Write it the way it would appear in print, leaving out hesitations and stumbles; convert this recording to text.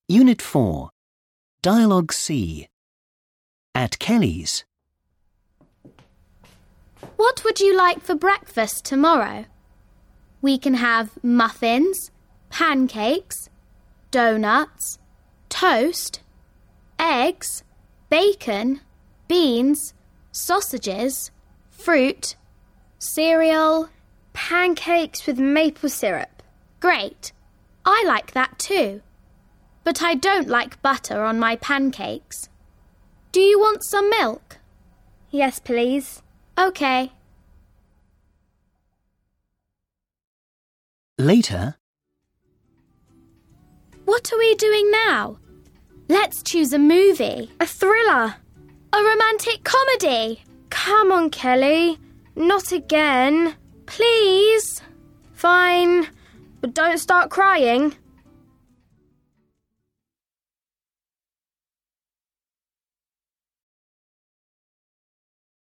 Unit 4. Dialogue C. At Kelly's. What would you like for breakfast tomorrow? We can have muffins, pancakes, donuts, toast, eggs, bacon, beans, sausages, fruit, cereal, pancakes with maple syrup. Great. I like that too. But I don't like butter on my pancakes. Do you want some milk? Yes, please. Okay. Later. What are we doing now? Let's choose a movie. A thriller. A romantic comedy. Come on, Kelly. Not again. Please. Fine. But don't start crying.